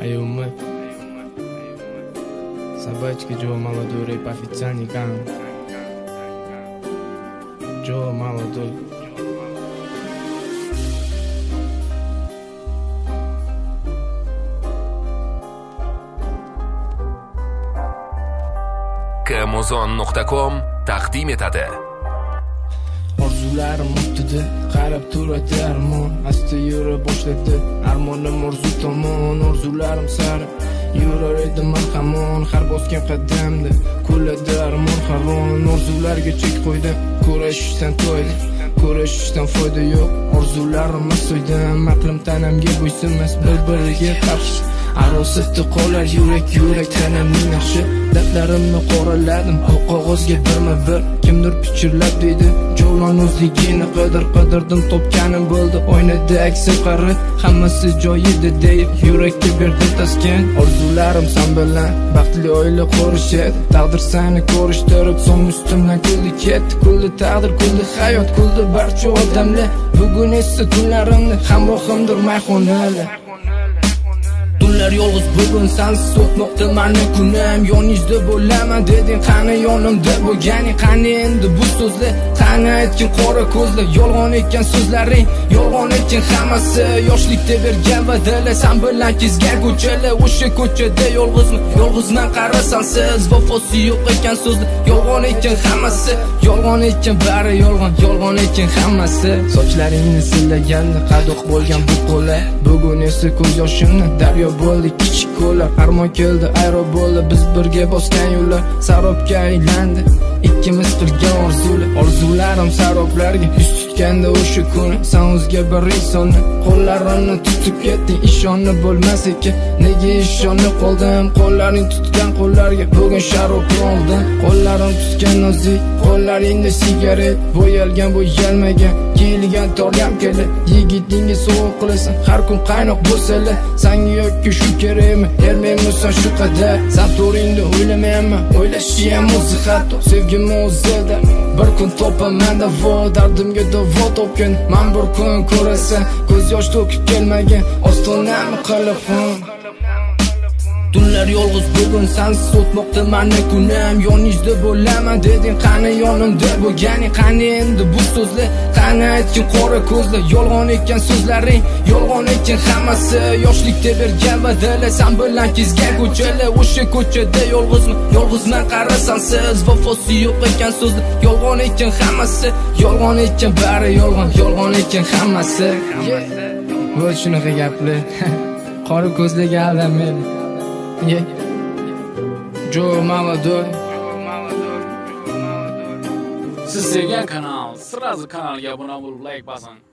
Aiume. Собачки Джо молодой, рэп официальный ган. Джо молодой. Amazon.com taqdim etadi. Orzularim o'tdi, qarab turadi armon. Asta yura boshladi, armonim orzu tomon. Orzularim sari yurar edim hamon. Har bosgan qadamda kuladi armon haron. Orzularga chek qo'ydim, kurashishdan to'ydi. Kurashishdan foyda yo'q. Orzularim so'ydim, aqlim tanamga bo'ysunmas, bir-biriga qarshi. Arosatda qolar yurak tanamning naqshi. Dardlarimni qoraladim, o qog'ozga birma-bir. Kimdir pichirlab deydi, jovlon o'zligini qidirdim, topganim bo'ldi. Oynada aksim qari, hammasi joyida deyib, yurakka berdim taskin. Orzularim sen bilan baxtli oila qurishadi. Taqdir seni ko'rishtirib, so'ng ustimdan kuldi ketdi. Kuldi taqdir, kuldi hayot, kuldi barcha odamlar. Bugun esa tunlarimni hamrohimdir mayxonalar. Tunlar yolg'iz bugun sensiz o'tmoqda meni kunim. Yoningizda bo'laman deding, qani yonimda bo'lganing, qani endi bu so'zlar, qani aytgin qora ko'zlar. Yolg'on ekan so'zlaring, yolg'on ekan hammasi. Yoshlikda bergan va'dalar, sen bilan kezgan ko'chalar. O'sha ko'chada yolg'izman qarasan siz. Vafosi yo'q ekan so'zlar, yolg'on ekan hammasi. Yolg'on ekan bari yolg'on ekan hammasi. Sochlaringni silaganni qadoq bo'lgan bu qo'llar, bugun esa ko'z yoshimni daryo bo'ldi kichik ko'llar. Armon keldi, ayro bo'ldi, biz birga bosgan yo'llar sarobga aylandi. Ikkimiz qilgan orzularim saroblarga yuz tutganda o'sha kuni sen o'zga bir insonni qo'llarini tutib ketding. Ishonib bo'lmas ekan, nega ishonib qoldim? Qo'llaring tutgan qo'llarga bugun sharob oldim. Qo'llarim tutgan nozik qo'llaringda sigaret, bo'yalmagan kiyilgan torgam keldi. Yigitingga sovuq qilasan, har kun qaynoq bo'lsalar, senga yoki shu kerakmi? Ermaymisan shu qadar, sen to'ringda o'ylamayman, o'ylashi ham o'zi xato. Sevgim o'zida bir kun topaman davo, dardimga davo topgan. Men bir kun ko'rasan, ko'z yosh to'kib kelmagan, ostonamni qilib Tunlar yolg'iz bugun sensiz o'tmoqda meni kunim. Yoningizda bo'laman deding, qani yonimda bo'lganing, qani endi bu so'zlar, qani aytgin qora ko'zlar. Yolg'on ekan so'zlaring, yolg'on ekan hammasi. Yoshlikda bergan va'dalar, sen bilan kezgan ko'chalar. O'sha ko'chada yolg'izman qarasan siz. Vafosi yo'q ekan so'zlar, yolg'on ekan hammasi. Yolg'on ekan bari yolg'on ekan hammasi. Bu shunaqa gaplar. Qora ko'zlarga aldamaydi. Джо молодой. Siz sevgan kanal, sразу kanalga obuna bo'lib like bosing.